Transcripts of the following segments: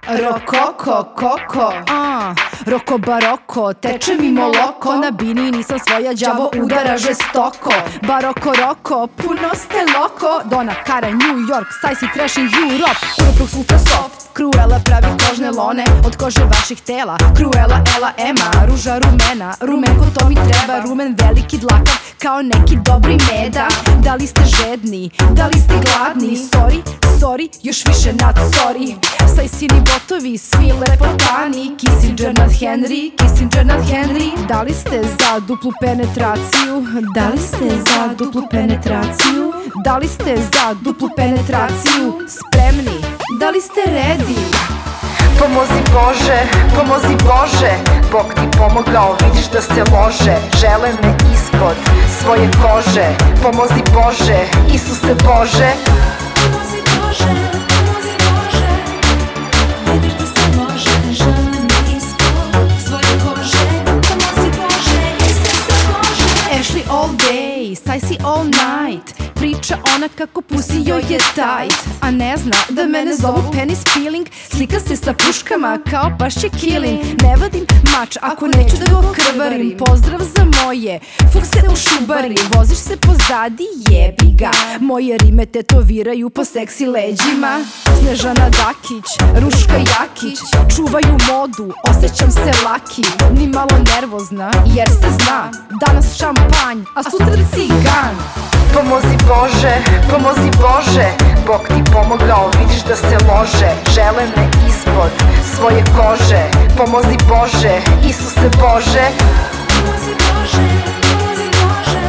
Rokoko, koko, roko baroko, teče mi moloko. Na bini nisam svoja, đavo udara žestoko. Baroko roko, puno ste loko. Dona Kara, New York, Sajsi crashing Europe. Uroprog sutra soft, Cruella pravi kožne lone od kože vaših tela. Cruella, Ela, Ema, ruža rumena. Rumenko to mi treba, rumen veliki dlakav kao neki dobri meda. Da li ste žedni, da li ste gladni? Sorry, još više nad sorry. Sajsini botovi, svi lepotani. Kissinger nad Henry, Kissinger nad Henry. Da li ste za duplu penetraciju? Da li ste za duplu penetraciju? Da li ste za duplu penetraciju? Spremni, da li ste ready? Pomozi Bože, pomozi Bože, Bog ti pomogao, vidiš da se lože. Žele me ispod svoje kože. Pomozi Bože, Isuse Bože. Pomozi Bože, pomozi Bože, vidiš da se može. Žele me ispod svoje kože. Pomozi Bože, Isuse Bože. Ashley all day, Sajsi all night. Priča ona kako pusi joj je tight, a ne zna da mene zovu penis peeling. Slika se sa puškama kao pašće killing. Ne vadim mač ako neću da go krvarim. Pozdrav za moje fukse u šubari. Voziš se pozadi, jebi ga. Moje rime tetoviraju po seksi leđima. Snežana Dakić, Ruška Jakić čuvaju modu, osjećam se laki. Ni malo nervozna jer se zna, danas šampanj, a sutra cigan. Pomozi Bože, pomozi Bože, Bog ti pomogao, vidiš da se lože. Žele me ispod svoje kože. Pomozi Bože, Isuse Bože. Pomozi Bože, pomozi Bože,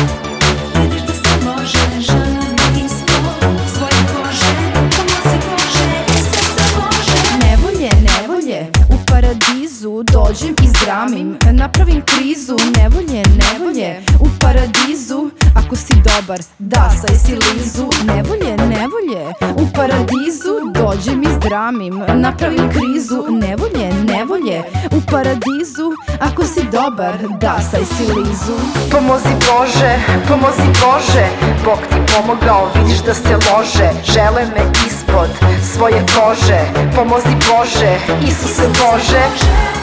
vidiš da se može. Žele me ispod svoje kože. Pomozi Bože, Isuse Bože. Nevolje, u paradizu dođem i zdramim. Napravim krizu, nevolje, u paradizu. Ako si dobar, da, Sajsi Lizu. Nevolje, u paradizu dođem i zdramim. Napravim krizu, nevolje, u paradizu. Ako si dobar, da, Sajsi Lizu. Pomozi Bože, pomozi Bože, Bog ti pomogao, vidiš da se lože. Žele me ispod svoje kože. Pomozi Bože, Isuse Bože.